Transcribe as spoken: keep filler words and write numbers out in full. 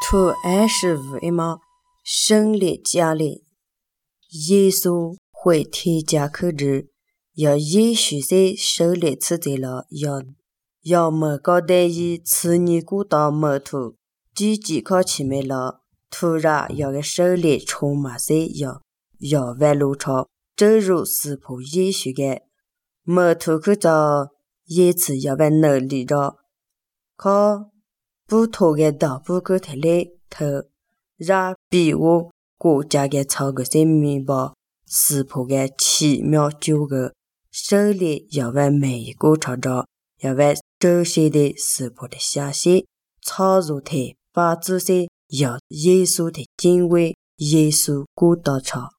图二十五一毛，胜利家里，耶稣回天家去日，要耶稣在手里吃的了，要要么搞得伊吃尼古到门徒，几几靠前面了，突然要个手里充满些要要弯路超，正如是仆耶稣的门徒去找耶次要弯能力着，靠不同的道不可体里头，让比我国家的超个些面包，是仆的奇妙九个手里要弯每一个朝着，要弯这些的是仆的下些，操作的把这些要耶稣的敬畏耶稣过道朝。